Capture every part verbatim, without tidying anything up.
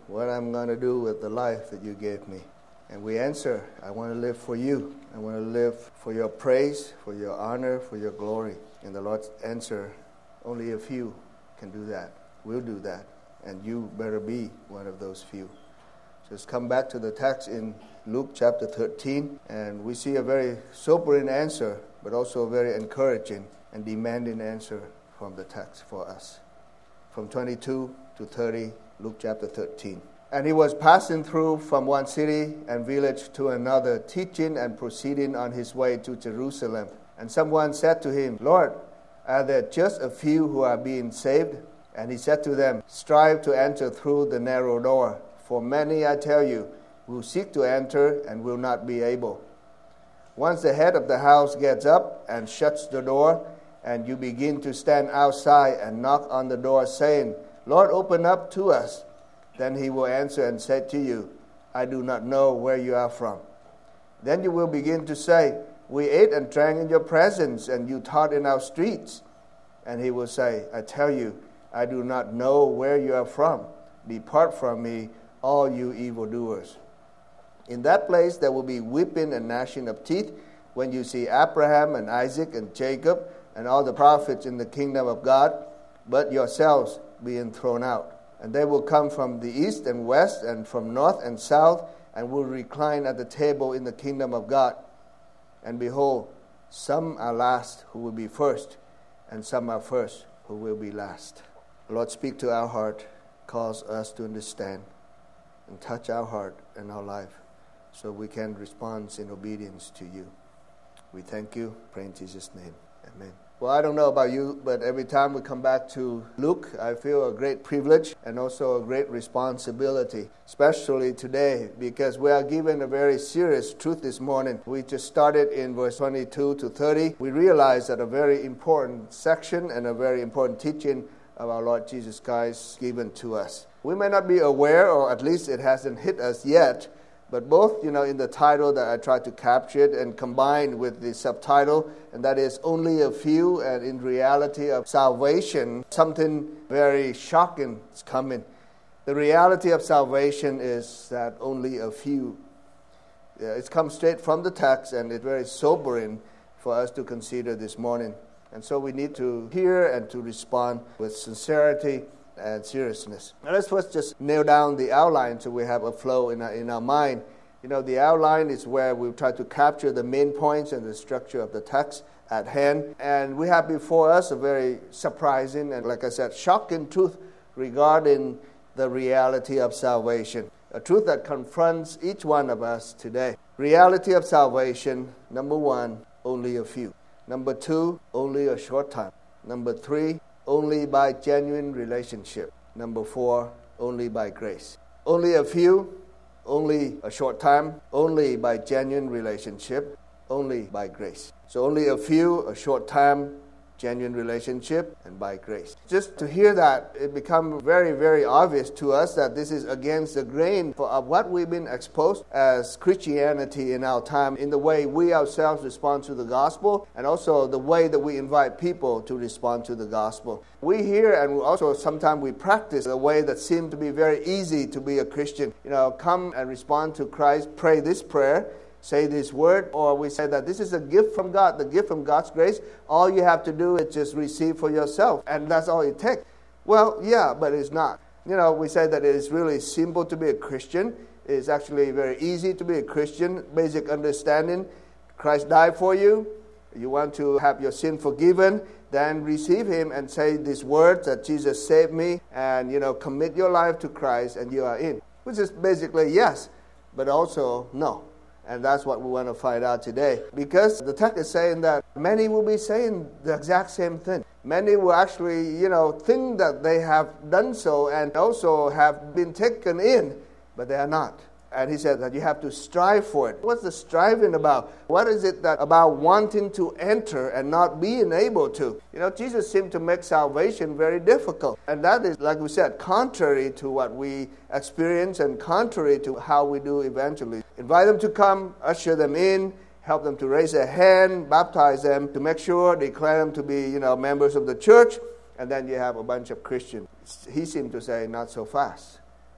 what I'm going to do with the life that you gave me. And we answer, I want to live for you. I want to live for your praise, for your honor, for your glory. And the Lord's answer, only a few can do that. We'll do that. And you better be one of those few. Just come back to the text in Luke chapter thirteen, and we see a very sobering answer, but also a very encouraging and demanding answer from the text for us. From twenty-two to thirty, Luke chapter thirteen. And he was passing through from one city and village to another, teaching and proceeding on his way to Jerusalem. And someone said to him, Lord, are there just a few who are being saved? And he said to them, strive to enter through the narrow door. For many, I tell you, will seek to enter and will not be able. Once the head of the house gets up and shuts the door, and you begin to stand outside and knock on the door, saying, Lord, open up to us. Then he will answer and say to you, I do not know where you are from. Then you will begin to say, we ate and drank in your presence, and you taught in our streets. And he will say, I tell you, I do not know where you are from. Depart from me, all you evildoers. In that place there will be weeping and gnashing of teeth when you see Abraham and Isaac and Jacob and all the prophets in the kingdom of God, but yourselves being thrown out. And they will come from the east and west and from north and south, and will recline at the table in the kingdom of God. And behold, some are last who will be first, and some are first who will be last. Lord, speak to our heart, cause us to understand, and touch our heart and our life, so we can respond in obedience to you. We thank you. Pray in Jesus' name. Amen. Well, I don't know about you, but every time we come back to Luke, I feel a great privilege and also a great responsibility, especially today, because we are given a very serious truth this morning. We just started in verse twenty-two to thirty. We realize that a very important section and a very important teaching of our Lord Jesus Christ given to us. We may not be aware, or at least it hasn't hit us yet, but both, you know, in the title that I tried to capture it and combined with the subtitle, and that is only a few, and in reality of salvation, something very shocking is coming. The reality of salvation is that only a few. Yeah, it's come straight from the text, and it's very sobering for us to consider this morning. And so we need to hear and to respond with sincerity and seriousness. Now let's first just nail down the outline so we have a flow in our, in our mind. You know, the outline is where we try to capture the main points and the structure of the text at hand. And we have before us a very surprising and, like I said, shocking truth regarding the reality of salvation. A truth that confronts each one of us today. Reality of salvation, number one, only a few. Number two, only a short time. Number three, only by genuine relationship. Number four, only by grace. Only a few, only a short time, only by genuine relationship, only by grace. So only a few, a short time, genuine relationship, and by grace. Just to hear that, it becomes very, very obvious to us that this is against the grain of what we've been exposed as Christianity in our time, in the way we ourselves respond to the gospel, and also the way that we invite people to respond to the gospel. We hear, and also sometimes we practice a way that seems to be very easy to be a Christian. You know, come and respond to Christ, pray this prayer, say this word, or we say that this is a gift from God, the gift from God's grace. All you have to do is just receive for yourself, and that's all it takes. Well, yeah, but it's not. You know, we say that it is really simple to be a Christian. It's actually very easy to be a Christian. Basic understanding, Christ died for you. You want to have your sin forgiven, then receive Him and say these words that Jesus saved me, and, you know, commit your life to Christ, and you are in. Which is basically yes, but also no. And that's what we want to find out today. Because the text is saying that many will be saying the exact same thing. Many will actually, you know, think that they have done so and also have been taken in, but they are not. And he said that you have to strive for it. What's the striving about? What is it that about wanting to enter and not being able to? You know, Jesus seemed to make salvation very difficult. And that is, like we said, contrary to what we experience and contrary to how we do evangelism. Invite them to come, usher them in, help them to raise their hand, baptize them to make sure, declare them to be, you know, members of the church, and then you have a bunch of Christians. He seemed to say, not so fast.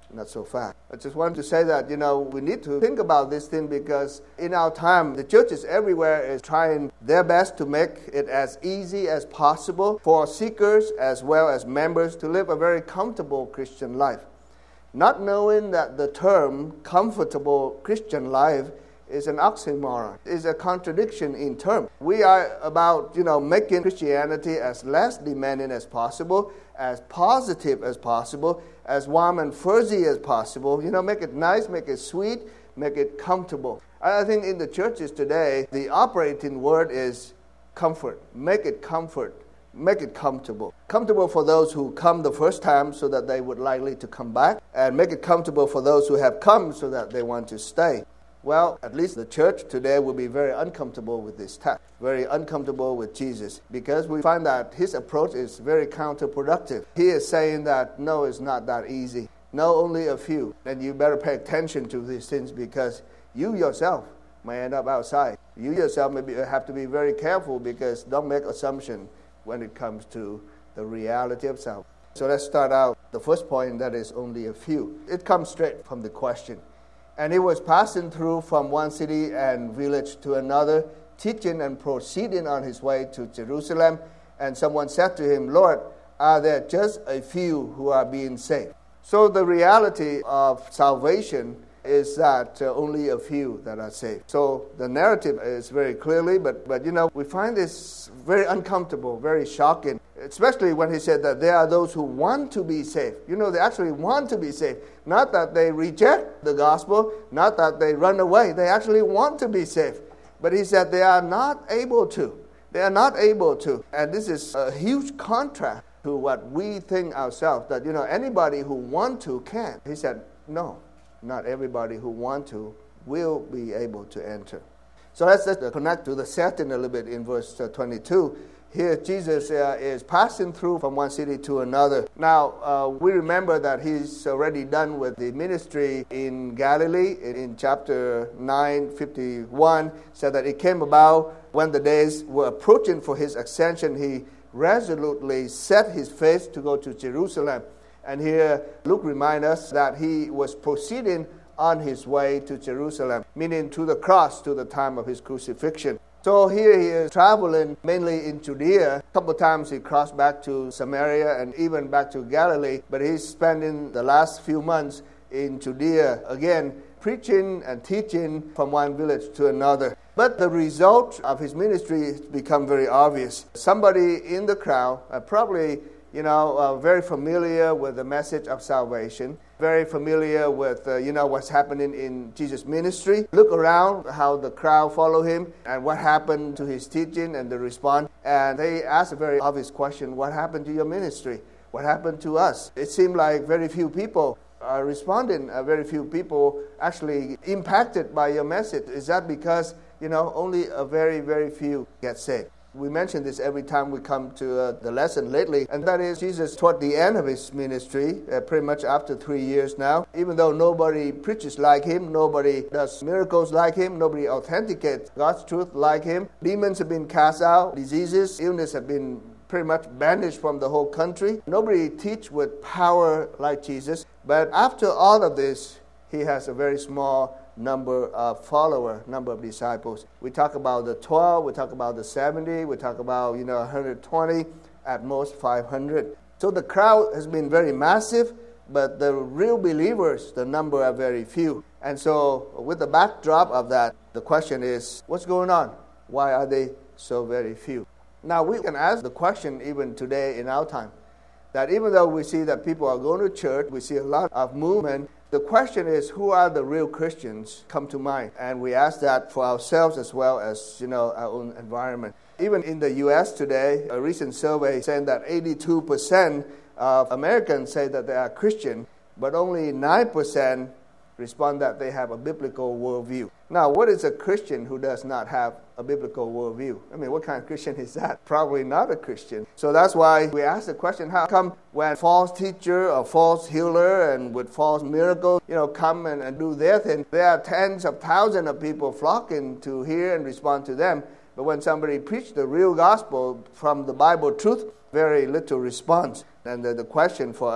not so fast. I just wanted to say that, you know, we need to think about this thing because in our time, the churches everywhere is trying their best to make it as easy as possible for seekers as well as members to live a very comfortable Christian life. Not knowing that the term comfortable Christian life is an oxymoron, is a contradiction in terms. We are about, you know, making Christianity as less demanding as possible, as positive as possible, as warm and fuzzy as possible. You know, make it nice, make it sweet, make it comfortable. I think in the churches today, the operating word is comfort. Make it comfort. Make it comfortable. Comfortable for those who come the first time so that they would likely to come back, and make it comfortable for those who have come so that they want to stay. Well, at least the church today will be very uncomfortable with this text, very uncomfortable with Jesus, because we find that his approach is very counterproductive. He is saying that, no, it's not that easy. No, only a few. And you better pay attention to these things because you yourself may end up outside. You yourself may be, have to be very careful because don't make assumptions when it comes to the reality of salvation. So let's start out the first point, that is only a few. It comes straight from the question. And he was passing through from one city and village to another, teaching and proceeding on his way to Jerusalem. And someone said to him, Lord, are there just a few who are being saved? So the reality of salvation is that uh, only a few that are saved. So the narrative is very clearly, but, but you know, we find this very uncomfortable, very shocking, especially when he said that there are those who want to be saved. You know, they actually want to be saved. Not that they reject the gospel, not that they run away. They actually want to be saved. But he said they are not able to. They are not able to. And this is a huge contrast to what we think ourselves, that, you know, anybody who want to can. He said, no. Not everybody who want to will be able to enter. So let's, let's connect to the setting a little bit in verse twenty-two. Here Jesus uh, is passing through from one city to another. Now, uh, we remember that he's already done with the ministry in Galilee. In, in chapter nine, fifty-one, said that it came about when the days were approaching for his ascension, he resolutely set his face to go to Jerusalem. And here Luke reminds us that he was proceeding on his way to Jerusalem, meaning to the cross, to the time of his crucifixion. So here he is traveling mainly in Judea. A couple of times he crossed back to Samaria and even back to Galilee, but he's spending the last few months in Judea, again, preaching and teaching from one village to another. But the result of his ministry has become very obvious. Somebody in the crowd, uh, probably you know, uh, very familiar with the message of salvation, very familiar with, uh, you know, what's happening in Jesus' ministry. Look around how the crowd follow him and what happened to his teaching and the response. And they ask a very obvious question, what happened to your ministry? What happened to us? It seemed like very few people are responding, uh, very few people actually impacted by your message. Is that because, you know, only a very, very few get saved? We mention this every time we come to uh, the lesson lately, and that is Jesus toward the end of his ministry, uh, pretty much after three years now, even though nobody preaches like him, nobody does miracles like him, nobody authenticates God's truth like him. Demons have been cast out, diseases, illness have been pretty much banished from the whole country. Nobody teach with power like Jesus, but after all of this, he has a very small number of followers, number of disciples. We talk about the twelve, we talk about the seventy, we talk about, you know, one hundred twenty, at most five hundred. So the crowd has been very massive, but the real believers, the number are very few. And so with the backdrop of that, the question is, what's going on? Why are they so very few? Now we can ask the question even today in our time, that even though we see that people are going to church, we see a lot of movement, the question is, who are the real Christians come to mind? And we ask that for ourselves as well as, you know, our own environment. Even in the U S today, a recent survey saying that eighty-two percent of Americans say that they are Christian, but only nine percent respond that they have a biblical worldview. Now, what is a Christian who does not have a biblical worldview? I mean, what kind of Christian is that? Probably not a Christian. So that's why we ask the question, how come when false teacher or false healer and with false miracles, you know, come and, and do their thing, there are tens of thousands of people flocking to hear and respond to them. But when somebody preaches the real gospel from the Bible truth, very little response. And the, the question for us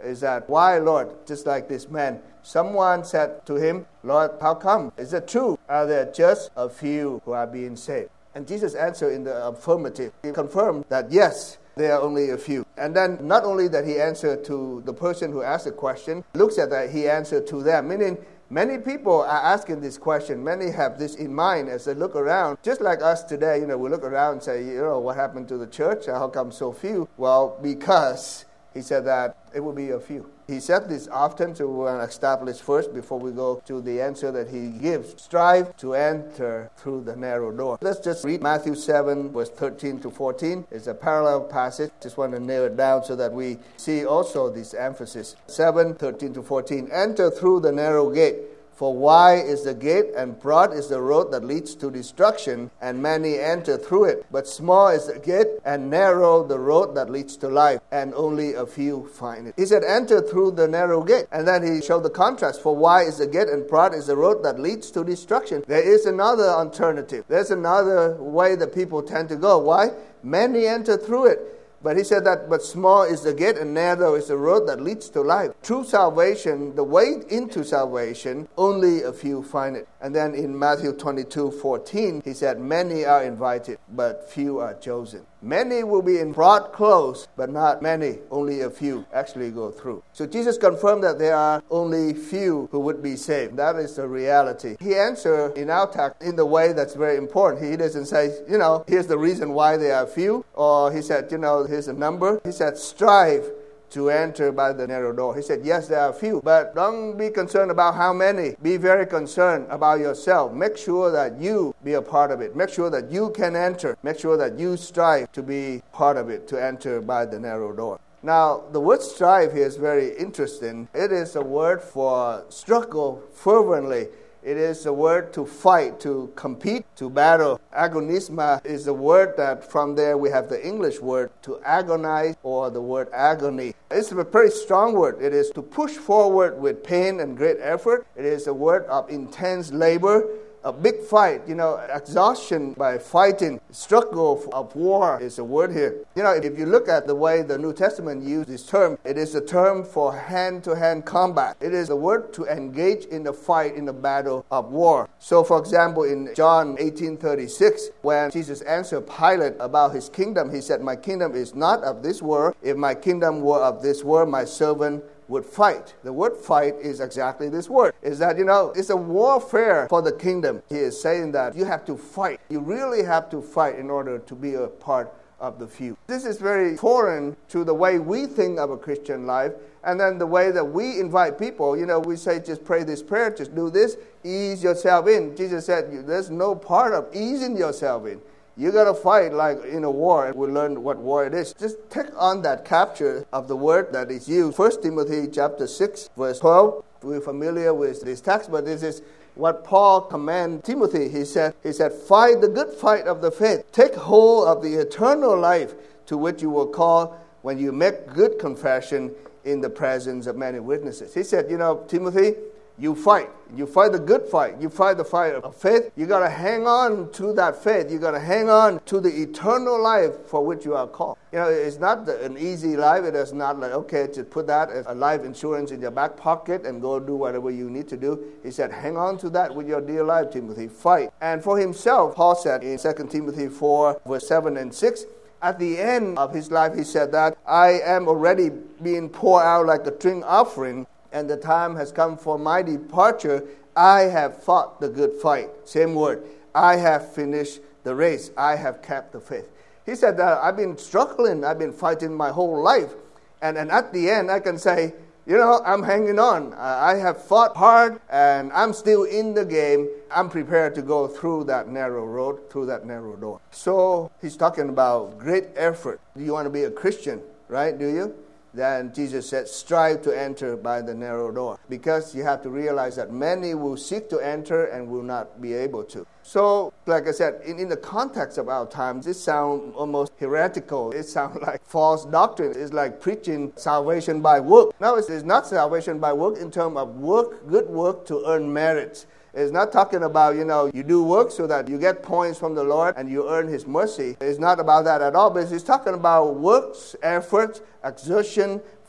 is that, why, Lord? Just like this man. Someone said to him, Lord, how come? Is it true? Are there just a few who are being saved? And Jesus answered in the affirmative. He confirmed that yes, there are only a few. And then not only that he answered to the person who asked the question, looks at that he answered to them, meaning many people are asking this question. Many have this in mind as they look around. Just like us today, you know, we look around and say, you know, what happened to the church? How come so few? Well, because he said that it will be a few. He said this often to establish first before we go to the answer that he gives. Strive to enter through the narrow door. Let's just read Matthew seven, verse thirteen to fourteen. It's a parallel passage. Just want to nail it down so that we see also this emphasis. seven, thirteen to fourteen. Enter through the narrow gate. For wide is the gate, and broad is the road that leads to destruction, and many enter through it. But small is the gate, and narrow the road that leads to life, and only a few find it. He said, enter through the narrow gate. And then he showed the contrast. For wide is the gate, and broad is the road that leads to destruction. There is another alternative. There's another way that people tend to go. Why? Many enter through it. But he said that, but small is the gate and narrow is the road that leads to life. True salvation, the way into salvation, only a few find it. And then in Matthew twenty-two fourteen, he said, many are invited, but few are chosen. Many will be in broad clothes, but not many, only a few actually go through. So Jesus confirmed that there are only few who would be saved. That is the reality. He answered in our text in the way that's very important. He doesn't say, you know, here's the reason why there are few, or he said, you know, here's a number. He said, strive to enter by the narrow door. He said, yes, there are few, but don't be concerned about how many. Be very concerned about yourself. Make sure that you be a part of it. Make sure that you can enter. Make sure that you strive to be part of it, to enter by the narrow door. Now, the word strive here is very interesting. It is a word for struggle fervently. It is a word to fight, to compete, to battle. Agonisma is the word that from there we have the English word to agonize, or the word agony. It's a very strong word. It is to push forward with pain and great effort. It is a word of intense labor. A big fight, you know, exhaustion by fighting, struggle of war is a word here. You know, if you look at the way the New Testament uses this term, it is a term for hand-to-hand combat. It is a word to engage in the fight, in the battle of war. So, for example, in John eighteen thirty-six, when Jesus answered Pilate about his kingdom, he said, my kingdom is not of this world. If my kingdom were of this world, my servant would fight. The word fight is exactly this word. Is that, you know, it's a warfare for the kingdom. He is saying that you have to fight. You really have to fight in order to be a part of the few. This is very foreign to the way we think of a Christian life, and then the way that we invite people. You know, we say, just pray this prayer, just do this, ease yourself in. Jesus said, there's no part of easing yourself in. You got to fight like in a war, and we learn what war it is. Just take on that capture of the word that is used. First Timothy chapter six, verse twelve. We're familiar with this text, but this is what Paul commanded Timothy. He said, he said, fight the good fight of the faith. Take hold of the eternal life to which you were called when you make good confession in the presence of many witnesses. He said, you know, Timothy, you fight. You fight the good fight. You fight the fight of faith. You got to hang on to that faith. You got to hang on to the eternal life for which you are called. You know, it's not the, an easy life. It is not like, okay, just put that as a life insurance in your back pocket and go do whatever you need to do. He said, hang on to that with your dear life, Timothy. Fight. And for himself, Paul said in Second Timothy four, verse seven and six, at the end of his life, he said that, I am already being poured out like a drink offering, and the time has come for my departure. I have fought the good fight. Same word. I have finished the race. I have kept the faith. He said that I've been struggling. I've been fighting my whole life. And, and at the end, I can say, you know, I'm hanging on. I have fought hard, and I'm still in the game. I'm prepared to go through that narrow road, through that narrow door. So he's talking about great effort. Do you want to be a Christian, right? Do you? Then Jesus said, strive to enter by the narrow door. Because you have to realize that many will seek to enter and will not be able to. So, like I said, in, in the context of our times, this sounds almost heretical. It sounds like false doctrine. It's like preaching salvation by work. No, it's, it's not salvation by work in terms of work, good work to earn merits. It's not talking about, you know, you do work so that you get points from the Lord and you earn His mercy. It's not about that at all, but it's talking about works, efforts, exertion,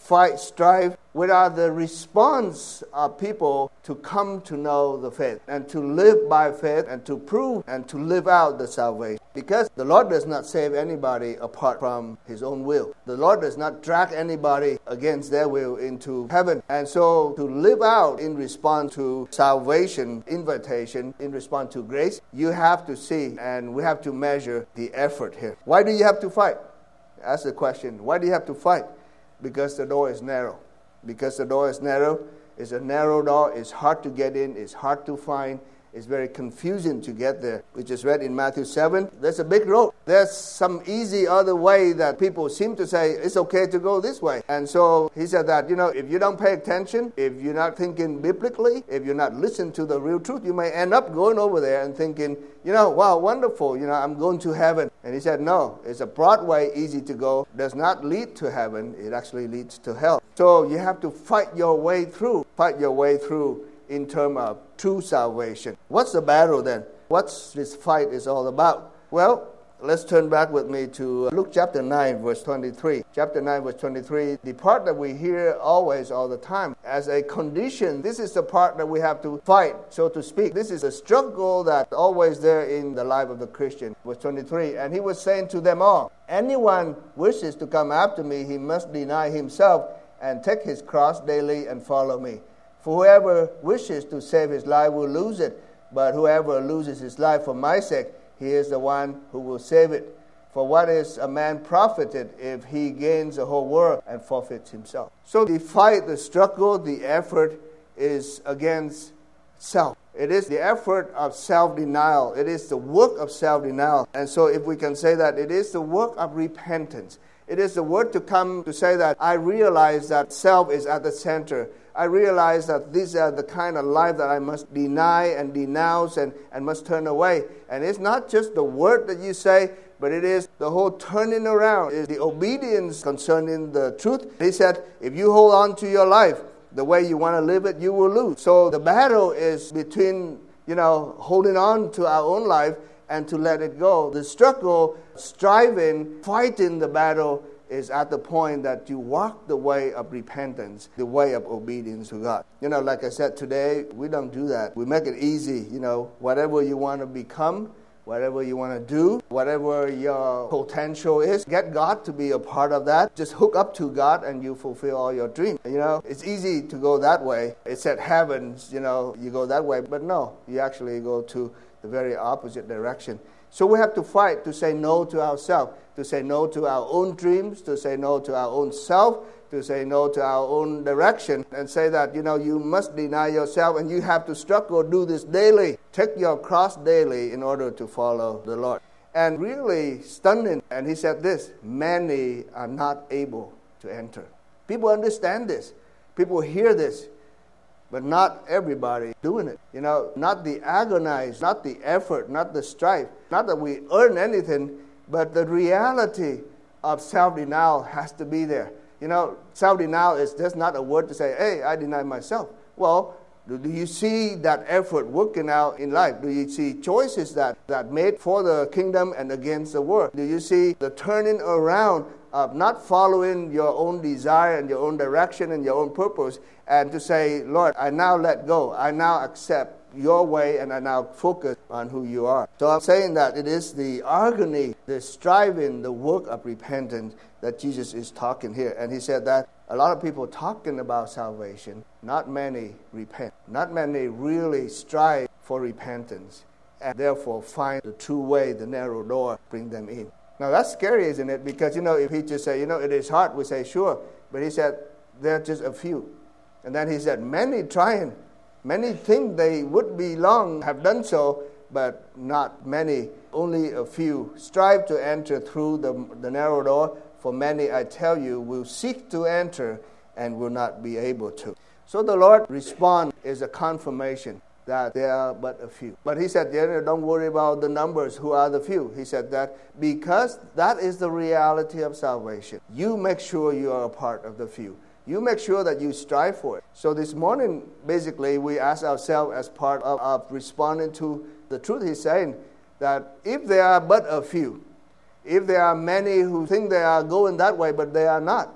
fight, strive, what are the response of people to come to know the faith and to live by faith and to prove and to live out the salvation. Because the Lord does not save anybody apart from His own will. The Lord does not drag anybody against their will into heaven. And so to live out in response to salvation, invitation, in response to grace, you have to see and we have to measure the effort here. Why do you have to fight? That's the question. Why do you have to fight? Because the door is narrow. Because the door is narrow, it's a narrow door, it's hard to get in, it's hard to find, it's very confusing to get there. We just read in Matthew seven, there's a big road. There's some easy other way that people seem to say, it's okay to go this way. And so he said that, you know, if you don't pay attention, if you're not thinking biblically, if you're not listening to the real truth, you may end up going over there and thinking, you know, wow, wonderful, you know, I'm going to heaven. And he said, no, it's a broad way, easy to go, does not lead to heaven, it actually leads to hell. So you have to fight your way through, fight your way through in terms of true salvation. What's the battle then? What's this fight is all about? Well, let's turn back with me to Luke chapter nine, verse twenty-three. Chapter nine, verse twenty-three, the part that we hear always, all the time. As a condition, this is the part that we have to fight, so to speak. This is a struggle that's always there in the life of the Christian. Verse twenty-three, and he was saying to them all, anyone wishes to come after me, he must deny himself and take his cross daily and follow me. For whoever wishes to save his life will lose it, but whoever loses his life for my sake, he is the one who will save it. For what is a man profited if he gains the whole world and forfeits himself? So the fight, the struggle, the effort is against self. It is the effort of self-denial. It is the work of self-denial. And so if we can say that, it is the work of repentance. It is the word to come to say that I realize that self is at the center. I realize that these are the kind of life that I must deny and denounce and, and must turn away. And it's not just the word that you say, but it is the whole turning around. It is the obedience concerning the truth. He said, if you hold on to your life the way you want to live it, you will lose. So the battle is between, you know, holding on to our own life and to let it go. The struggle, striving, fighting the battle is at the point that you walk the way of repentance, the way of obedience to God. You know, like I said, today, we don't do that. We make it easy, you know, whatever you want to become, whatever you want to do, whatever your potential is, get God to be a part of that. Just hook up to God and you fulfill all your dreams. You know, it's easy to go that way. It said heavens, you know, you go that way. But no, you actually go to the very opposite direction. So we have to fight to say no to ourselves, to say no to our own dreams, to say no to our own self, to say no to our own direction, and say that, you know, you must deny yourself and you have to struggle, do this daily. Take your cross daily in order to follow the Lord. And really stunning, and he said this, many are not able to enter. People understand this. People hear this. But not everybody doing it. You know, not the agonize, not the effort, not the strife. Not that we earn anything, but the reality of self-denial has to be there. You know, self-denial is just not a word to say, hey, I deny myself. Well, do, do you see that effort working out in life? Do you see choices that, that made for the kingdom and against the world? Do you see the turning around of not following your own desire and your own direction and your own purpose, and to say, Lord, I now let go. I now accept your way and I now focus on who you are. So I'm saying that it is the agony, the striving, the work of repentance that Jesus is talking here. And he said that a lot of people talking about salvation, not many repent. Not many really strive for repentance and therefore find the true way, the narrow door, bring them in. Now that's scary, isn't it? Because, you know, if he just say, you know, it is hard, we say, sure. But he said, there are just a few. And then he said, many trying. Many think they would belong, have done so, but not many. Only a few strive to enter through the, the narrow door. For many, I tell you, will seek to enter and will not be able to. So the Lord response is a confirmation that there are but a few. But he said, yeah, don't worry about the numbers, who are the few. He said that because that is the reality of salvation. You make sure you are a part of the few. You make sure that you strive for it. So this morning, basically, we ask ourselves as part of, of responding to the truth. He's saying that if there are but a few, if there are many who think they are going that way, but they are not,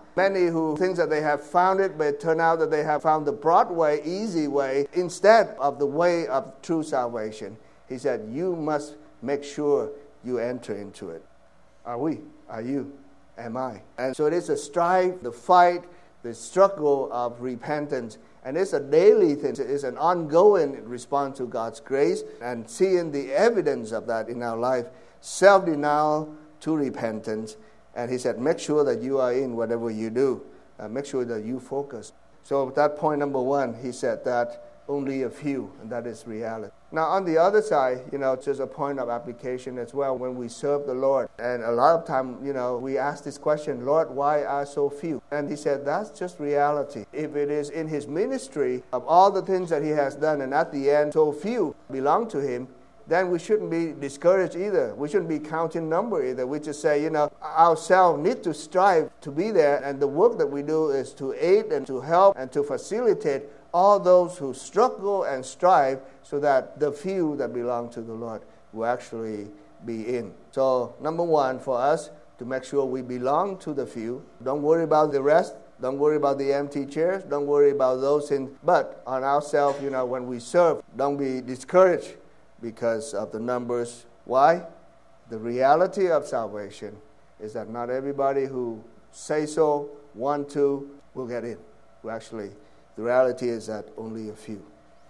Many who think that they have found it, but it turned out that they have found the broad way, easy way, instead of the way of true salvation. He said, you must make sure you enter into it. Are we? Are you? Am I? And so it is a strive, the fight, the struggle of repentance. And it's a daily thing. It's an ongoing response to God's grace and seeing the evidence of that in our life. Self-denial to repentance. And he said, make sure that you are in whatever you do. Uh, make sure that you focus. So that point number one, he said that only a few, and that is reality. Now on the other side, you know, just a point of application as well when we serve the Lord. And a lot of time, you know, we ask this question, Lord, why are so few? And he said, that's just reality. If it is in his ministry of all the things that he has done, and at the end so few belong to him, then we shouldn't be discouraged either. We shouldn't be counting number either. We just say, you know, ourselves need to strive to be there, and the work that we do is to aid and to help and to facilitate all those who struggle and strive so that the few that belong to the Lord will actually be in. So number one for us, to make sure we belong to the few. Don't worry about the rest. Don't worry about the empty chairs. Don't worry about those in. But on ourselves, you know, when we serve, don't be discouraged because of the numbers. Why? The reality of salvation is that not everybody who say so, want to, will get in. Will actually The reality is that only a few.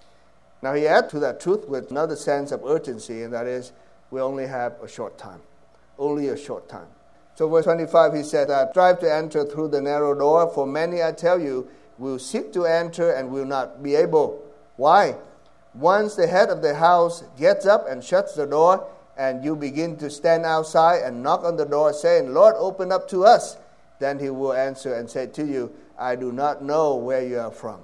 Now he adds to that truth with another sense of urgency, and that is, we only have a short time. Only a short time. So verse twenty-five, he said that, strive to enter through the narrow door, for many, I tell you, will seek to enter and will not be able. Why? Once the head of the house gets up and shuts the door, and you begin to stand outside and knock on the door, saying, Lord, open up to us, then he will answer and say to you, I do not know where you are from.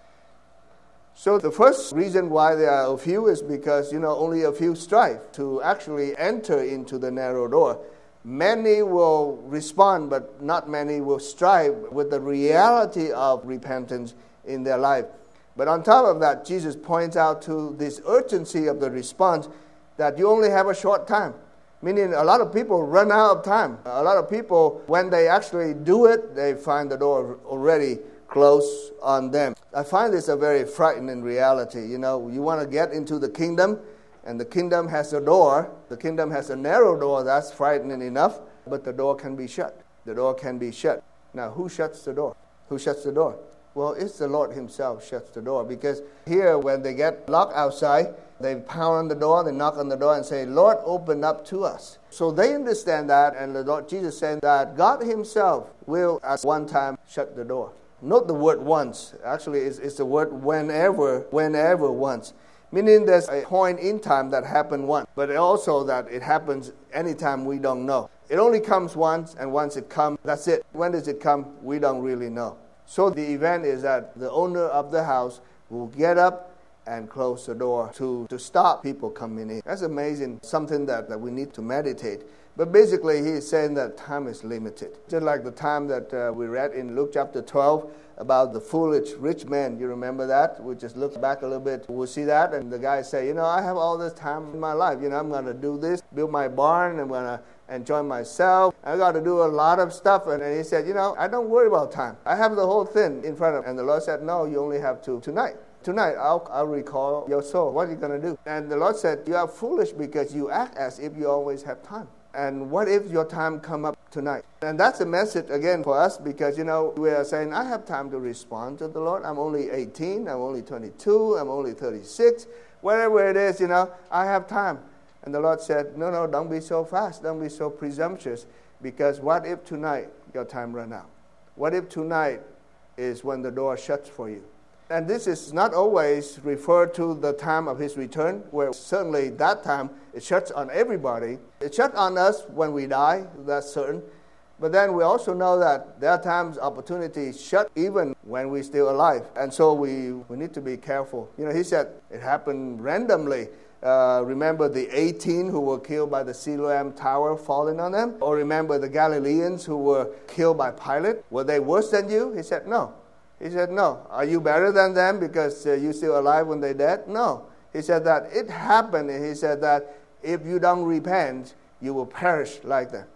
So the first reason why there are a few is because, you know, only a few strive to actually enter into the narrow door. Many will respond, but not many will strive with the reality of repentance in their life. But on top of that, Jesus points out to this urgency of the response that you only have a short time. Meaning a lot of people run out of time. A lot of people, when they actually do it, they find the door already closed on them. I find this a very frightening reality. You know, you want to get into the kingdom, and the kingdom has a door. The kingdom has a narrow door. That's frightening enough, but the door can be shut. The door can be shut. Now, who shuts the door? Who shuts the door? Well, it's the Lord himself shuts the door, because here when they get locked outside, they pound on the door, they knock on the door and say, Lord, open up to us. So they understand that, and the Lord Jesus said that God himself will at one time shut the door. Not the word once. Actually, it's, it's the word whenever, whenever once. Meaning there's a point in time that happened once, but also that it happens anytime we don't know. It only comes once, and once it comes, that's it. When does it come? We don't really know. So the event is that the owner of the house will get up and close the door to, to stop people coming in. That's amazing, something that, that we need to meditate. But basically, he is saying that time is limited. Just like the time that uh, we read in Luke chapter twelve about the foolish rich man. You remember that? We just look back a little bit. We'll see that. And the guy say, you know, I have all this time in my life. You know, I'm going to do this, build my barn. I'm going to enjoy myself. I got to do a lot of stuff. And he said, you know, I don't worry about time. I have the whole thing in front of me. And the Lord said, no, you only have to tonight. Tonight, I'll, I'll recall your soul. What are you going to do? And the Lord said, you are foolish because you act as if you always have time. And what if your time come up tonight? And that's a message, again, for us because, you know, we are saying, I have time to respond to the Lord. I'm only eighteen. I'm only twenty-two. I'm only thirty-six. Whatever it is, you know, I have time. And the Lord said, no, no, don't be so fast. Don't be so presumptuous. Because what if tonight your time run out? What if tonight is when the door shuts for you? And this is not always referred to the time of his return, where certainly that time it shuts on everybody. It shuts on us when we die, that's certain. But then we also know that there are times opportunities shut even when we're still alive. And so we, we need to be careful. You know, he said it happened randomly. Uh, remember the eighteen who were killed by the Siloam Tower falling on them? Or remember the Galileans who were killed by Pilate? Were they worse than you? He said, no. He said, no. Are you better than them because uh, you're still alive when they're dead? No. He said that it happened, and he said that if you don't repent, you will perish like them.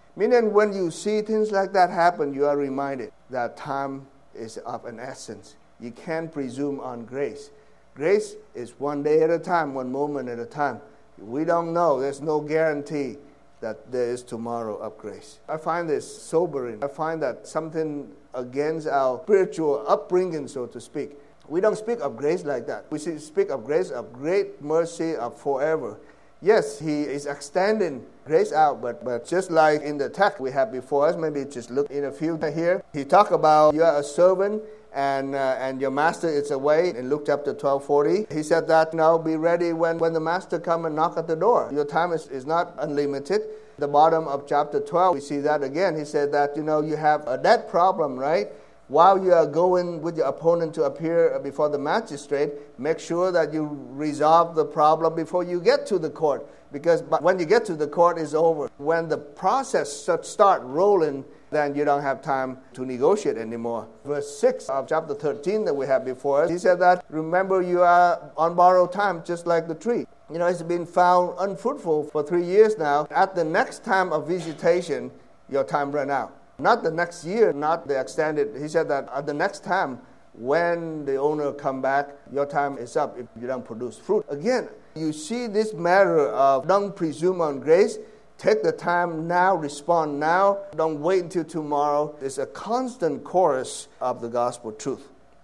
Meaning when you see things like that happen, you are reminded that time is of an essence. You can't presume on grace. Grace is one day at a time, one moment at a time. We don't know. There's no guarantee that there is tomorrow of grace. I find this sobering. I find that something against our spiritual upbringing, so to speak. We don't speak of grace like that. We speak of grace of great mercy of forever. Yes, he is extending grace out, but, but just like in the text we have before us, maybe just look in a few here. He talked about you are a servant and uh, and your master is away in Luke chapter twelve forty. He said that, you know, be ready when, when the master come and knock at the door. Your time is, is not unlimited. The bottom of chapter twelve, we see that again. He said that, you know, you have a debt problem, right? While you are going with your opponent to appear before the magistrate, make sure that you resolve the problem before you get to the court. Because when you get to the court, it's over. When the process starts rolling, then you don't have time to negotiate anymore. Verse six of chapter thirteen that we have before us, he said that, remember you are on borrowed time just like the tree. You know, it's been found unfruitful for three years now. At the next time of visitation, your time ran out. Not the next year, not the extended. He said that at the next time, when the owner come back, your time is up if you don't produce fruit. Again, you see this matter of don't presume on grace. Take the time now, respond now. Don't wait until tomorrow. It's a constant chorus of the gospel truth.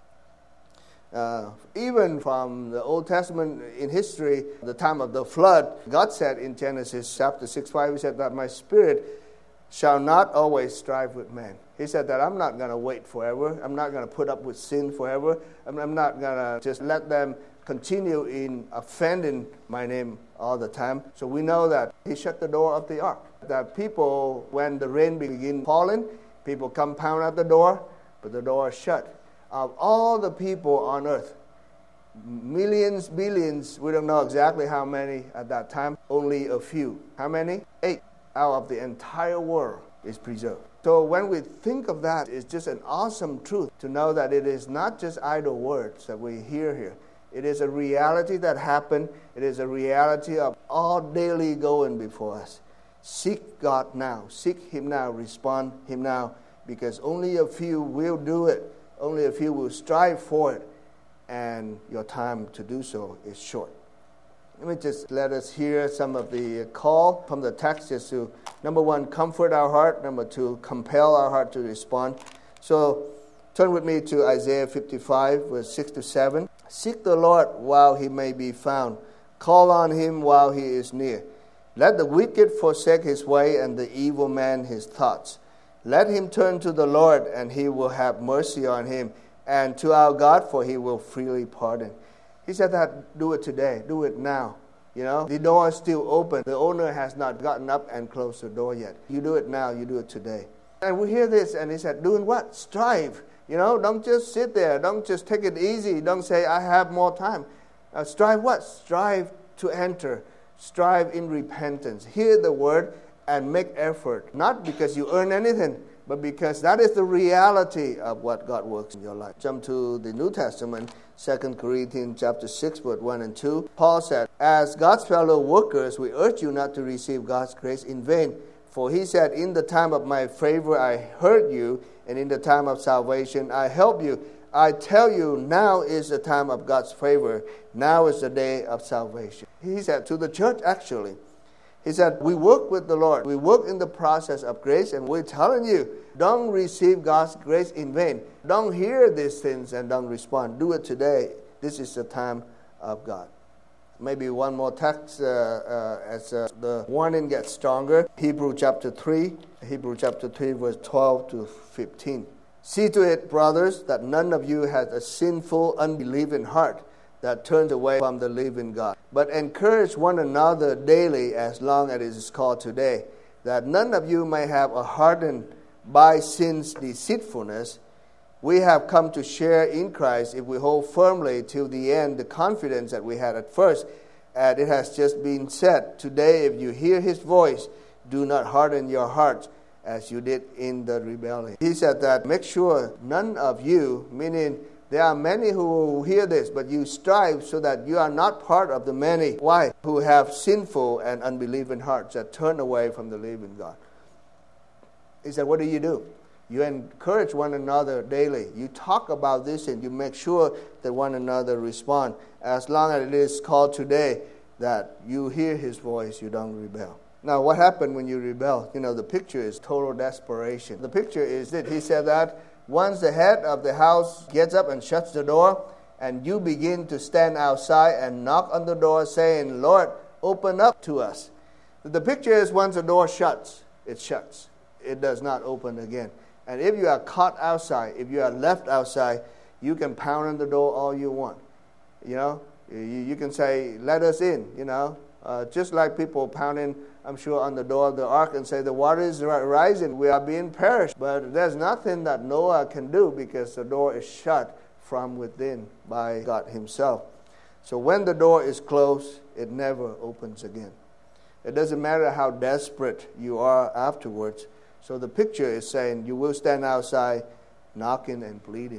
Uh, even from the Old Testament in history, the time of the flood, God said in Genesis chapter six five, He said that my spirit shall not always strive with man. He said that I'm not going to wait forever. I'm not going to put up with sin forever. I'm, I'm not going to just let them continue in offending my name all the time. So we know that He shut the door of the ark. That people, when the rain begin falling, people come pound at the door, but the door is shut. Of all the people on earth, millions, billions, we don't know exactly how many at that time, only a few. How many? Eight out of the entire world is preserved. So when we think of that, it's just an awesome truth to know that it is not just idle words that we hear here. It is a reality that happened. It is a reality of all daily going before us. Seek God now. Seek Him now. Respond Him now. Because only a few will do it. Only a few will strive for it. And your time to do so is short. Let me just let us hear some of the call from the text just to, number one, comfort our heart. Number two, compel our heart to respond. So turn with me to Isaiah fifty-five, verse six to seven. Seek the Lord while He may be found. Call on Him while He is near. Let the wicked forsake his way and the evil man his thoughts. Let him turn to the Lord and He will have mercy on him, and to our God, for He will freely pardon. He said that, do it today, do it now. You know, the door is still open. The owner has not gotten up and closed the door yet. You do it now, you do it today. And we hear this, and he said, doing what? Strive. You know, don't just sit there. Don't just take it easy. Don't say, I have more time. Uh, strive what? Strive to enter. Strive in repentance. Hear the word and make effort. Not because you earn anything, but because that is the reality of what God works in your life. Jump to the New Testament, Second Corinthians chapter six, verse one and two. Paul said, as God's fellow workers, we urge you not to receive God's grace in vain. For He said, in the time of my favor I heard you, and in the time of salvation I help you. I tell you, now is the time of God's favor. Now is the day of salvation. He said to the church, actually. He said, we work with the Lord. We work in the process of grace, and we're telling you, don't receive God's grace in vain. Don't hear these things and don't respond. Do it today. This is the time of God. Maybe one more text uh, uh, as uh, the warning gets stronger. Hebrew chapter three, Hebrew chapter three, verse twelve to fifteen. See to it, brothers, that none of you has a sinful, unbelieving heart that turns away from the living God. But encourage one another daily as long as it is called today, that none of you may have a hardened by sin's deceitfulness. We have come to share in Christ if we hold firmly till the end the confidence that we had at first. And it has just been said, today if you hear His voice, do not harden your hearts as you did in the rebellion. He said that make sure none of you, meaning there are many who hear this, but you strive so that you are not part of the many. Why? Who have sinful and unbelieving hearts that turn away from the living God. He said, what do you do? You encourage one another daily. You talk about this and you make sure that one another respond. As long as it is called today that you hear his voice, you don't rebel. Now, what happened when you rebel? You know, the picture is total desperation. The picture is that he said that once the head of the house gets up and shuts the door, and you begin to stand outside and knock on the door saying, Lord, open up to us. The picture is once the door shuts, it shuts. It does not open again. And if you are caught outside, if you are left outside, you can pound on the door all you want. You know, you, you can say, let us in, you know. Uh, just like people pounding, I'm sure, on the door of the ark and say, the water is rising, we are being perished. But there's nothing that Noah can do because the door is shut from within by God himself. So when the door is closed, it never opens again. It doesn't matter how desperate you are afterwards. So the picture is saying you will stand outside knocking and pleading.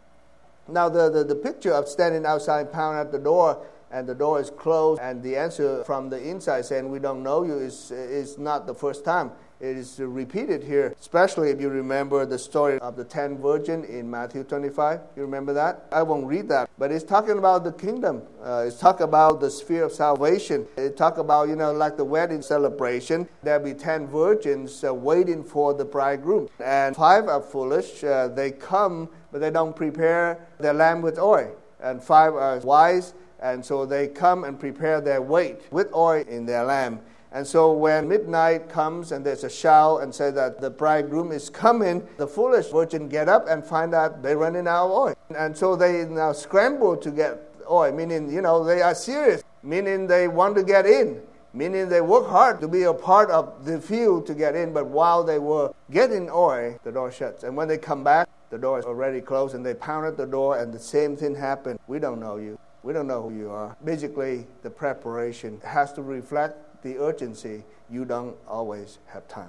Now the, the, the picture of standing outside pounding at the door and the door is closed and the answer from the inside saying we don't know you is, is not the first time. It is repeated here, especially if you remember the story of the ten virgins in Matthew twenty-five. You remember that? I won't read that. But it's talking about the kingdom. Uh, it's talking about the sphere of salvation. It talk about, you know, like the wedding celebration. There'll be ten virgins uh, waiting for the bridegroom. And five are foolish. Uh, they come, but they don't prepare their lamp with oil. And five are wise. And so they come and prepare their weight with oil in their lamp. And so when midnight comes and there's a shout and say that the bridegroom is coming, the foolish virgin get up and find out they're running out of oil. And so they now scramble to get oil, meaning, you know, they are serious, meaning they want to get in, meaning they work hard to be a part of the field to get in. But while they were getting oil, the door shuts. And when they come back, the door is already closed and they pound at the door and the same thing happened. We don't know you. We don't know who you are. Basically, the preparation has to reflect the urgency. You don't always have time.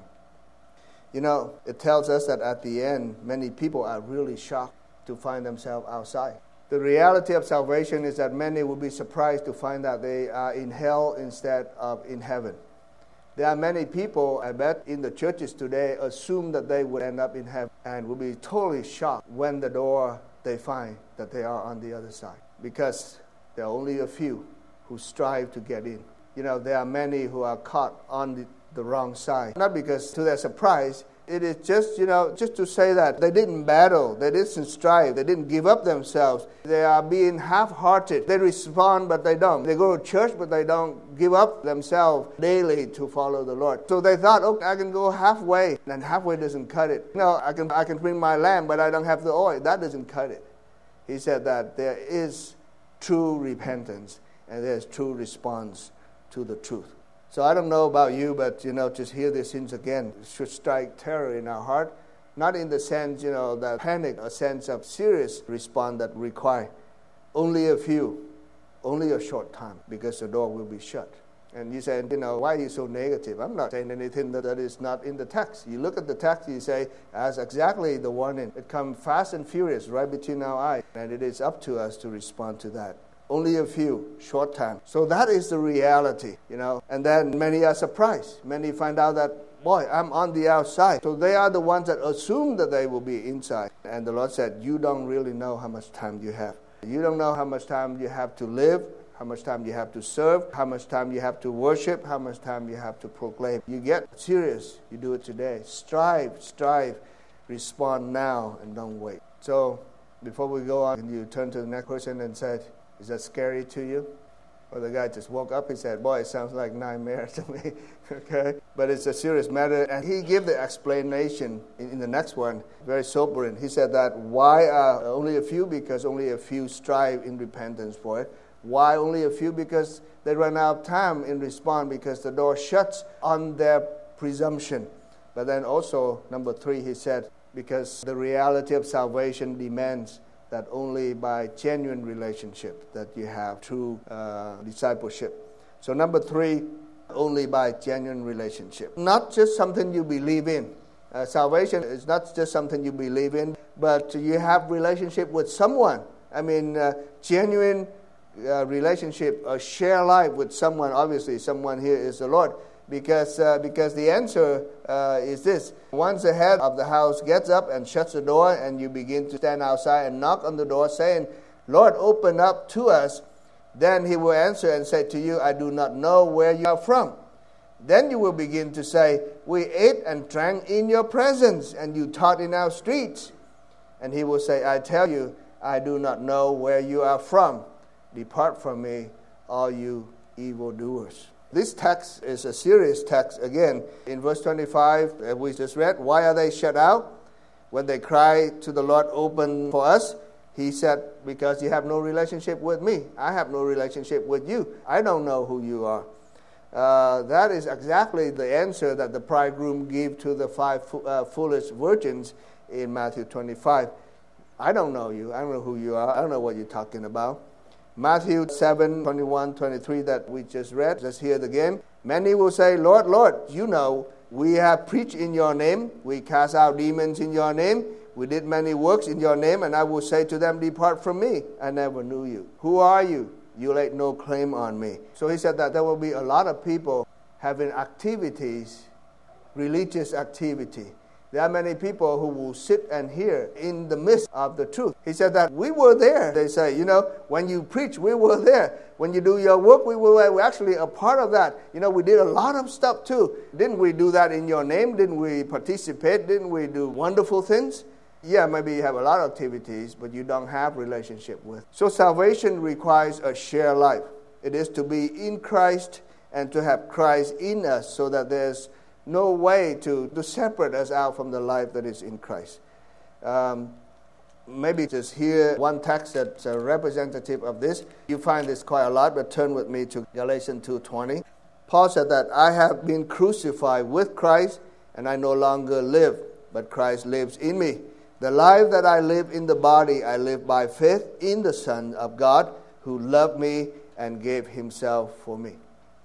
You know, it tells us that at the end, many people are really shocked to find themselves outside. The reality of salvation is that many will be surprised to find that they are in hell instead of in heaven. There are many people, I bet, in the churches today assume that they would end up in heaven and will be totally shocked when the door they find that they are on the other side. Because there are only a few who strive to get in. You know, there are many who are caught on the, the wrong side. Not because to their surprise, it is just, you know, just to say that they didn't battle, they didn't strive, they didn't give up themselves. They are being half-hearted. They respond, but they don't. They go to church, but they don't give up themselves daily to follow the Lord. So they thought, oh, I can go halfway, and halfway doesn't cut it. No, I can, I can bring my lamb, but I don't have the oil. That doesn't cut it. He said that there is true repentance, and there's true response to the truth. So I don't know about you, but, you know, just hear these things again. It should strike terror in our heart. Not in the sense, you know, that panic, a sense of serious response that require only a few, only a short time, because the door will be shut. And you say, you know, why are you so negative? I'm not saying anything that, that is not in the text. You look at the text, you say, as exactly the warning. It comes fast and furious right between our eyes. And it is up to us to respond to that. Only a few, short time. So that is the reality, you know. And then many are surprised. Many find out that, boy, I'm on the outside. So they are the ones that assume that they will be inside. And the Lord said, you don't really know how much time you have. You don't know how much time you have to live, how much time you have to serve, how much time you have to worship, how much time you have to proclaim. You get serious, you do it today. Strive, strive, respond now, and don't wait. So before we go on, you turn to the next person and say, is that scary to you? Or the guy just woke up, he said, boy, it sounds like nightmare to me. Okay? But it's a serious matter. And he gave the explanation in, in the next one, very sobering. He said that why are only a few? Because only a few strive in repentance for it. Why only a few? Because they run out of time in response, because the door shuts on their presumption. But then also, number three, he said, because the reality of salvation demands that only by genuine relationship that you have true uh, discipleship. So number three, only by genuine relationship. Not just something you believe in. Uh, salvation is not just something you believe in, but you have relationship with someone. I mean, uh, genuine uh, relationship, a share life with someone. Obviously, someone here is the Lord. Because uh, because the answer uh, is this. Once the head of the house gets up and shuts the door, and you begin to stand outside and knock on the door saying, Lord, open up to us, then he will answer and say to you, I do not know where you are from. Then you will begin to say, we ate and drank in your presence, and you taught in our streets. And he will say, I tell you, I do not know where you are from. Depart from me, all you evildoers. This text is a serious text. Again, in verse twenty-five, as we just read, why are they shut out? When they cry to the Lord, open for us, he said, because you have no relationship with me. I have no relationship with you. I don't know who you are. Uh, that is exactly the answer that the bridegroom gave to the five uh, foolish virgins in Matthew twenty-five. I don't know you. I don't know who you are. I don't know what you're talking about. Matthew seven, twenty-one, twenty-three that we just read. Let's hear it again. Many will say, Lord, Lord, you know, we have preached in your name. We cast out demons in your name. We did many works in your name. And I will say to them, depart from me. I never knew you. Who are you? You laid no claim on me. So he said that there will be a lot of people having activities, religious activity. There are many people who will sit and hear in the midst of the truth. He said that we were there. They say, you know, when you preach, we were there. When you do your work, we were, we're actually a part of that. You know, we did a lot of stuff too. Didn't we do that in your name? Didn't we participate? Didn't we do wonderful things? Yeah, maybe you have a lot of activities, but you don't have relationship with. So salvation requires a shared life. It is to be in Christ and to have Christ in us so that there's no way to, to separate us out from the life that is in Christ. Um, maybe just hear one text that's a representative of this. You find this quite a lot, but turn with me to Galatians two twenty. Paul said that I have been crucified with Christ, and I no longer live, but Christ lives in me. The life that I live in the body, I live by faith in the Son of God, who loved me and gave himself for me.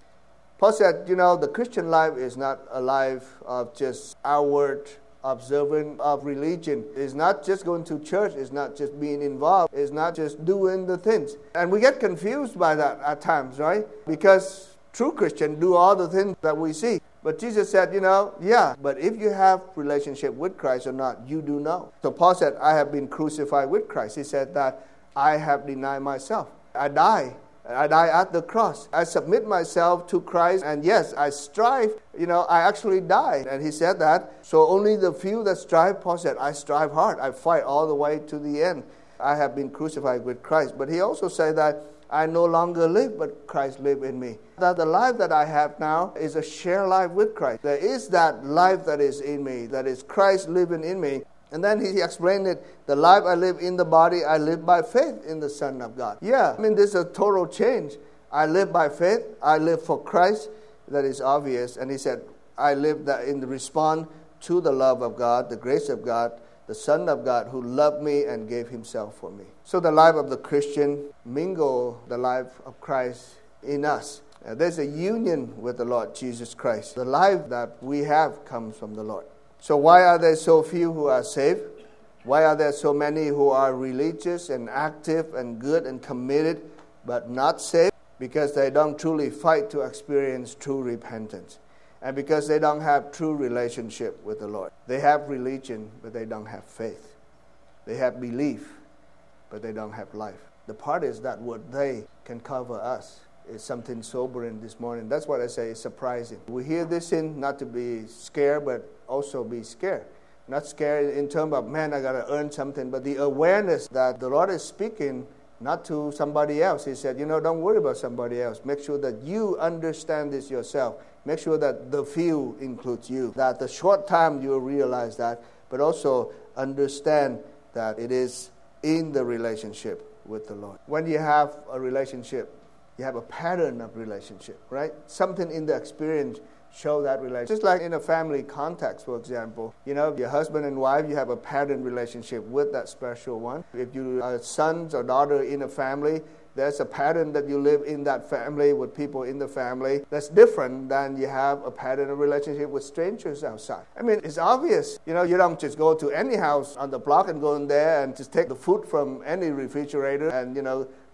Paul said, you know, the Christian life is not a life of just outward observance of religion. It's not just going to church. It's not just being involved. It's not just doing the things. And we get confused by that at times, right? Because true Christians do all the things that we see. But Jesus said, you know, yeah, but if you have relationship with Christ or not, you do know. So Paul said, I have been crucified with Christ. He said that I have denied myself. I die. I die at the cross. I submit myself to Christ, and yes, I strive. You know, I actually die. And he said that. So only the few that strive, Paul said, I strive hard. I fight all the way to the end. I have been crucified with Christ. But he also said that I no longer live, but Christ lives in me. That the life that I have now is a shared life with Christ. There is that life that is in me, that is Christ living in me. And then he explained it, the life I live in the body, I live by faith in the Son of God. Yeah, I mean, this is a total change. I live by faith. I live for Christ. That is obvious. And he said, I live that in response to the love of God, the grace of God, the Son of God who loved me and gave himself for me. So the life of the Christian mingle the life of Christ in us. Uh, there's a union with the Lord Jesus Christ. The life that we have comes from the Lord. So why are there so few who are saved? Why are there so many who are religious and active and good and committed but not saved? Because they don't truly fight to experience true repentance. And because they don't have true relationship with the Lord. They have religion, but they don't have faith. They have belief, but they don't have life. The part is that what they can cover us is something sobering this morning. That's what I say is surprising. We hear this in not to be scared, but also be scared. Not scared in terms of, man, I got to earn something, but the awareness that the Lord is speaking not to somebody else. He said, you know, don't worry about somebody else. Make sure that you understand this yourself. Make sure that the few includes you. That the short time you'll realize that, but also understand that it is in the relationship with the Lord. When you have a relationship, you have a pattern of relationship, right? Something in the experience show that relationship. Just like in a family context, for example, you know, your husband and wife, you have a pattern relationship with that special one. If you are sons or daughter in a family, there's a pattern that you live in that family with people in the family that's different than you have a pattern of relationship with strangers outside. I mean, it's obvious. You know, you don't just go to any house on the block and go in there and just take the food from any refrigerator and, you know,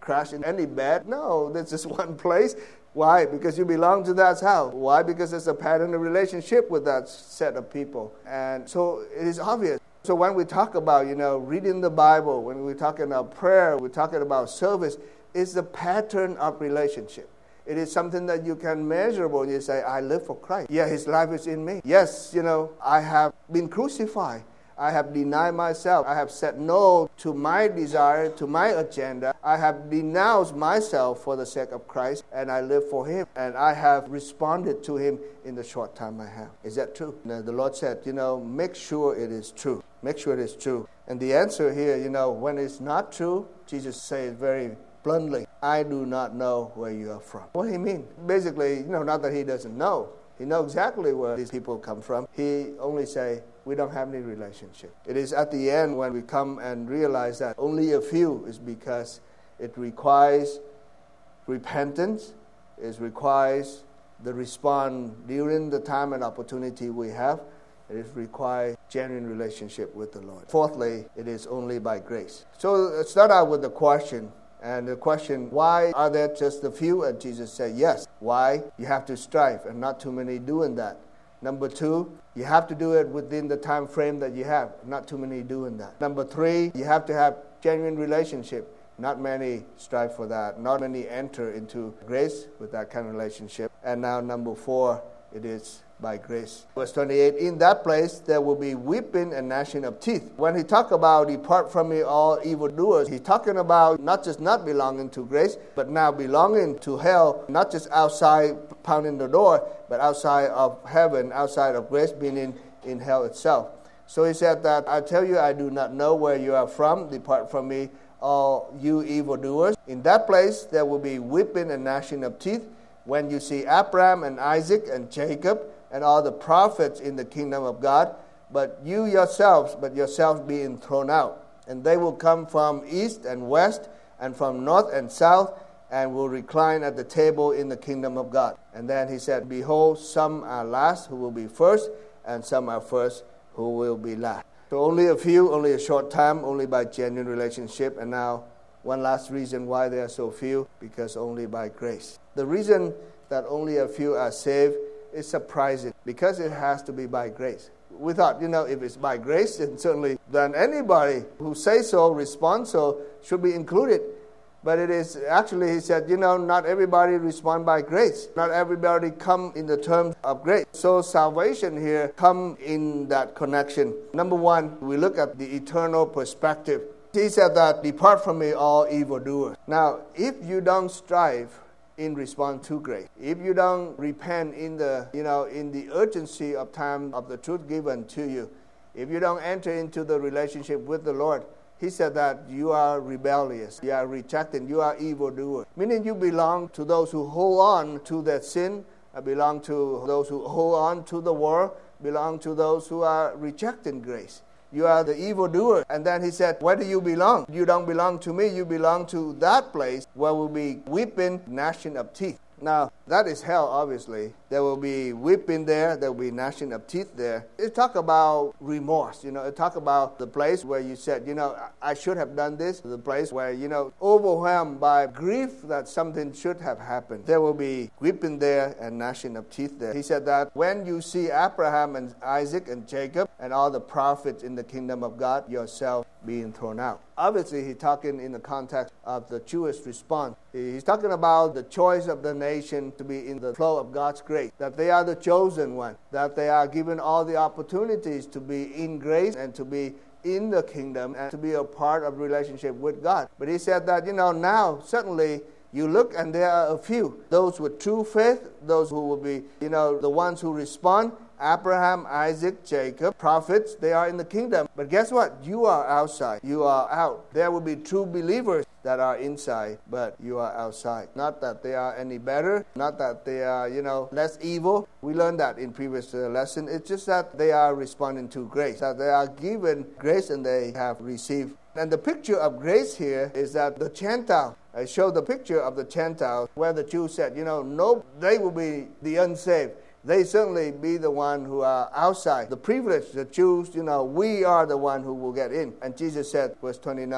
crash in any bed. No, there's just one place. Why? Because you belong to that house. Why? Because there's a pattern of relationship with that set of people. And so it is obvious. So when we talk about, you know, reading the Bible, when we're talking about prayer, we're talking about service, it's the pattern of relationship. It is something that you can measurable. You say, I live for Christ. Yeah, His life is in me. Yes, you know, I have been crucified. I have denied myself. I have said no to my desire, to my agenda. I have denounced myself for the sake of Christ, and I live for Him. And I have responded to Him in the short time I have. Is that true? Now, the Lord said, you know, make sure it is true. Make sure it is true. And the answer here, you know, when it's not true, Jesus says very bluntly, I do not know where you are from. What do He mean? Basically, you know, not that He doesn't know. He knows exactly where these people come from. He only say, we don't have any relationship. It is at the end when we come and realize that only a few is because it requires repentance. It requires the response during the time and opportunity we have. It requires genuine relationship with the Lord. Fourthly, it is only by grace. So let's start out with the question. And the question, why are there just a few? And Jesus said, yes. Why? You have to strive, and not too many doing that. Number two, you have to do it within the time frame that you have. Not too many doing that. Number three, you have to have genuine relationship. Not many strive for that. Not many enter into grace with that kind of relationship. And now number four, it is by grace. Verse twenty-eight, in that place there will be weeping and gnashing of teeth. When he talk about depart from me all evildoers, he's talking about not just not belonging to grace, but now belonging to hell, not just outside pounding the door, but outside of heaven, outside of grace, being in, in hell itself. So he said that, I tell you, I do not know where you are from. Depart from me, all you evildoers. In that place there will be weeping and gnashing of teeth when you see Abraham and Isaac and Jacob and all the prophets in the kingdom of God, but you yourselves, but yourselves being thrown out. And they will come from east and west, and from north and south, and will recline at the table in the kingdom of God. And then he said, behold, some are last who will be first, and some are first who will be last. So only a few, only a short time, only by genuine relationship. And now, one last reason why there are so few, because only by grace. The reason that only a few are saved is surprising, because it has to be by grace. We thought, you know, if it's by grace, then certainly then anybody who says so, responds so, should be included. But it is actually, he said, you know, not everybody respond by grace. Not everybody come in the terms of grace. So salvation here come in that connection. Number one, we look at the eternal perspective. He said that, depart from me, all evildoers. Now, if you don't strive in response to grace, if you don't repent in the, you know, in the urgency of time of the truth given to you, if you don't enter into the relationship with the Lord, he said that you are rebellious, you are rejected, you are evildoer. Meaning you belong to those who hold on to that sin, belong to those who hold on to the world, belong to those who are rejecting grace. You are the evildoer. And then he said, where do you belong? You don't belong to me. You belong to that place where will be weeping, gnashing of teeth. Now, that is hell, obviously. There will be weeping there. There will be gnashing of teeth there. It talk about remorse. You know, it talk about the place where you said, you know, I should have done this. The place where, you know, overwhelmed by grief that something should have happened. There will be weeping there and gnashing of teeth there. He said that when you see Abraham and Isaac and Jacob and all the prophets in the kingdom of God, yourself being thrown out. Obviously, he's talking in the context of the Jewish response. He's talking about the choice of the nation to be in the flow of God's grace, that they are the chosen one, that they are given all the opportunities to be in grace and to be in the kingdom and to be a part of relationship with God. But he said that, you know, now certainly you look and there are a few, those with true faith, those who will be, you know, the ones who respond. Abraham, Isaac, Jacob, prophets, they are in the kingdom. But guess what? You are outside. You are out. There will be true believers that are inside, but you are outside. Not that they are any better, not that they are, you know, less evil. We learned that in previous uh, lesson. It's just that they are responding to grace, that they are given grace and they have received. And the picture of grace here is that the Gentile, I show the picture of the Gentile where the Jews said, you know, no, they will be the unsaved. They certainly be the one who are outside. The privileged, the Jews, you know, we are the one who will get in. And Jesus said, verse twenty-nine,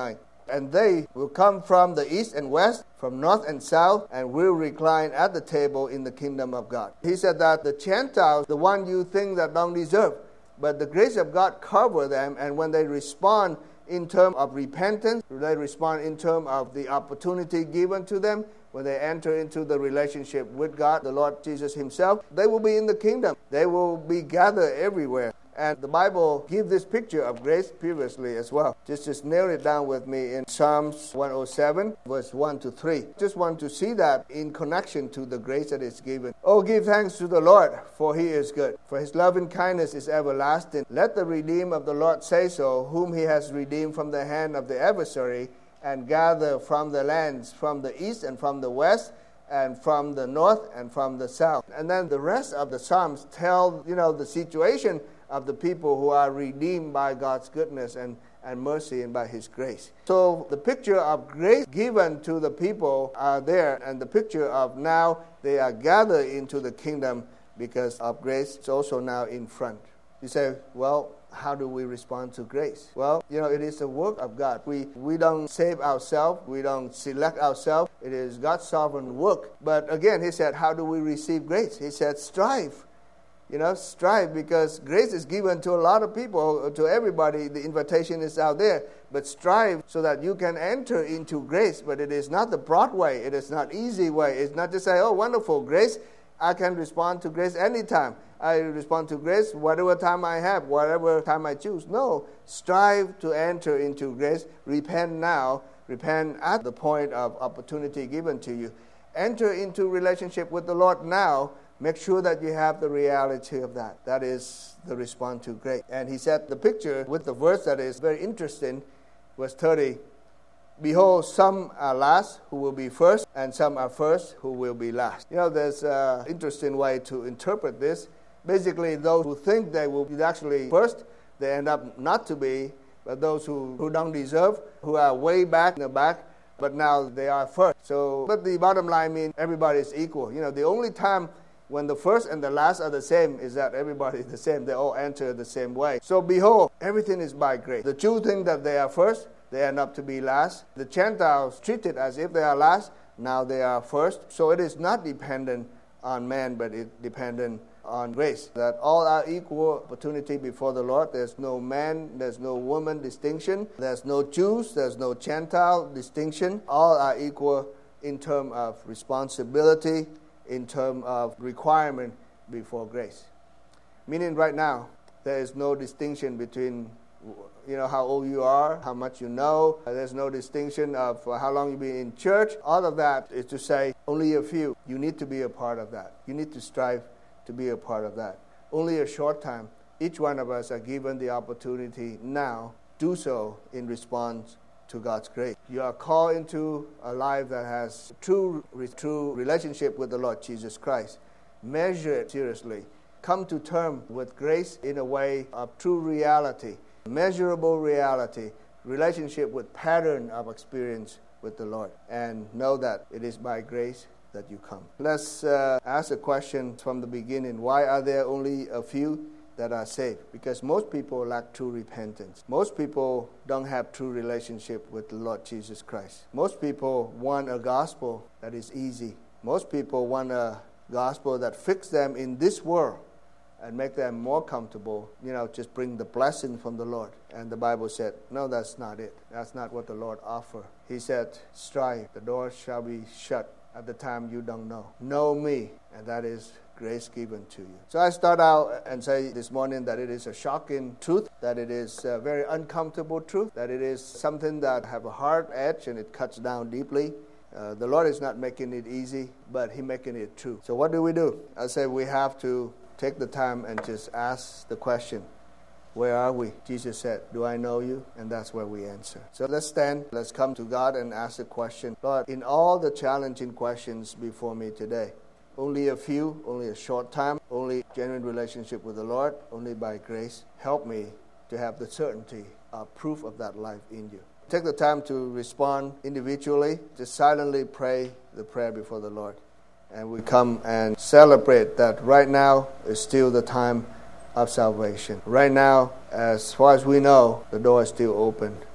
And they will come from the east and west, from north and south, and will recline at the table in the kingdom of God. He said that the Gentiles, the one you think that don't deserve, but the grace of God cover them, and when they respond in terms of repentance, they respond in terms of the opportunity given to them, when they enter into the relationship with God, the Lord Jesus himself, they will be in the kingdom. They will be gathered everywhere. And the Bible gives this picture of grace previously as well. Just, just nail it down with me in Psalms one oh seven, verse one to three. Just want to see that in connection to the grace that is given. Oh, give thanks to the Lord, for he is good. For his loving kindness is everlasting. Let the redeemed of the Lord say so, whom he has redeemed from the hand of the adversary, and gather from the lands, from the east and from the west, and from the north and from the south. And then the rest of the Psalms tell, you know, the situation of the people who are redeemed by God's goodness and, and mercy and by his grace. So the picture of grace given to the people are there, and the picture of now they are gathered into the kingdom because of grace is also now in front. You say, well, how do we respond to grace? Well, you know, it is the work of God. We we don't save ourselves. We don't select ourselves. It is God's sovereign work. But again, he said, how do we receive grace? He said, strive. You know, strive, because grace is given to a lot of people, to everybody. The invitation is out there. But strive so that you can enter into grace. But it is not the broad way. It is not easy way. It's not to say, oh, wonderful, grace. I can respond to grace anytime. I respond to grace whatever time I have, whatever time I choose. No, strive to enter into grace. Repent now. Repent at the point of opportunity given to you. Enter into relationship with the Lord now. Make sure that you have the reality of that. That is the response to grace. And he said the picture with the verse that is very interesting, verse thirty. Behold, some are last who will be first, and some are first who will be last. You know, there's an interesting way to interpret this. Basically, those who think they will be actually first, they end up not to be. But those who, who don't deserve, who are way back in the back, but now they are first. So, but the bottom line means everybody is equal. You know, the only time when the first and the last are the same is that everybody is the same. They all enter the same way. So behold, everything is by grace. The Jews think that they are first, they end up to be last. The Gentiles treated as if they are last, now they are first. So it is not dependent on man, but it dependent on grace. That all are equal opportunity before the Lord. There's no man, there's no woman distinction. There's no Jews, there's no Gentile distinction. All are equal in terms of responsibility, in terms of requirement before grace. Meaning right now, there is no distinction between, you know, how old you are, how much you know. There's no distinction of how long you've been in church. All of that is to say only a few. You need to be a part of that. You need to strive to be a part of that. Only a short time. Each one of us are given the opportunity now. Do so in response to God's grace. You are called into a life that has true, true relationship with the Lord Jesus Christ. Measure it seriously. Come to terms with grace in a way of true reality, measurable reality, relationship with pattern of experience with the Lord. And know that it is by grace that you come. Let's uh, ask a question from the beginning. Why are there only a few that are saved? Because most people lack true repentance. Most people don't have true relationship with the Lord Jesus Christ. Most people want a gospel that is easy. Most people want a gospel that fixes them in this world and make them more comfortable, you know, just bring the blessing from the Lord. And the Bible said, no, that's not it. That's not what the Lord offers. He said, strive, the door shall be shut at the time you don't know. Know me, and that is grace given to you. So I start out and say this morning that it is a shocking truth, that it is a very uncomfortable truth, that it is something that have a hard edge and it cuts down deeply. Uh, the Lord is not making it easy, but He making it true. So what do we do? I say we have to take the time and just ask the question, where are we? Jesus said, do I know you? And that's where we answer. So let's stand. Let's come to God and ask the question. Lord, in all the challenging questions before me today, only a few, only a short time, only genuine relationship with the Lord, only by grace, help me to have the certainty of proof of that life in you. Take the time to respond individually. Just silently pray the prayer before the Lord. And we come and celebrate that right now is still the time of salvation. Right now, as far as we know, the door is still open.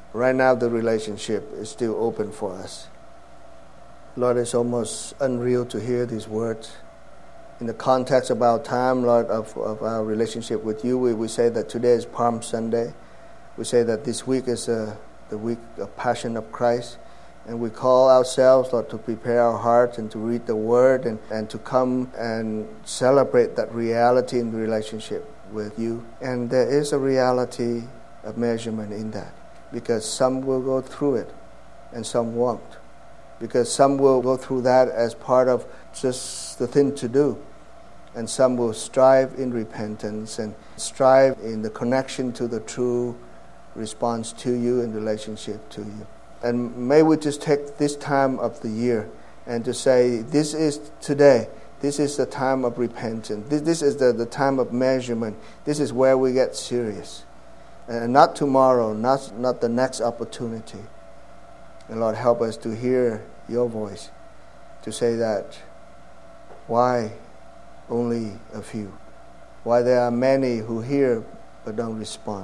Right now the relationship is still open for us. Lord, it's almost unreal to hear these words. In the context of our time, Lord, of, of our relationship with you, we, we say that today is Palm Sunday. We say that this week is uh, the week of Passion of Christ. And we call ourselves, Lord, to prepare our hearts and to read the Word and, and to come and celebrate that reality in the relationship with you. And there is a reality of measurement in that, because some will go through it and some won't. Because some will go through that as part of just the thing to do. And some will strive in repentance and strive in the connection to the true response to you and relationship to you. And may we just take this time of the year and to say, this is today. This is the time of repentance. This, this is the, the time of measurement. This is where we get serious. And not tomorrow, not, not the next opportunity. And Lord, help us to hear your voice, to say that, why only a few? Why there are many who hear but don't respond?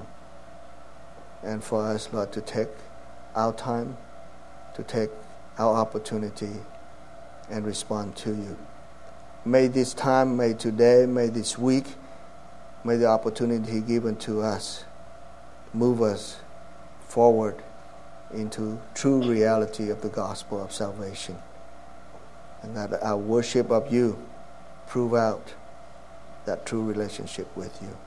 And for us, Lord, to take our time, to take our opportunity and respond to you. May this time, may today, may this week, may the opportunity given to us move us forward into true reality of the gospel of salvation. And that our worship of you prove out that true relationship with you.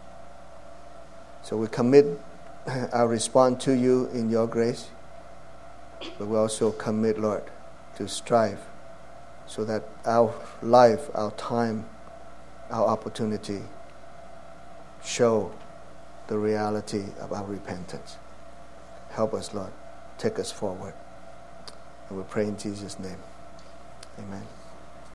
So we commit our response to you in your grace, but we also commit, Lord, to strive so that our life, our time, our opportunity show the reality of our repentance. Help us, Lord. Take us forward. And we pray in Jesus' name. Amen.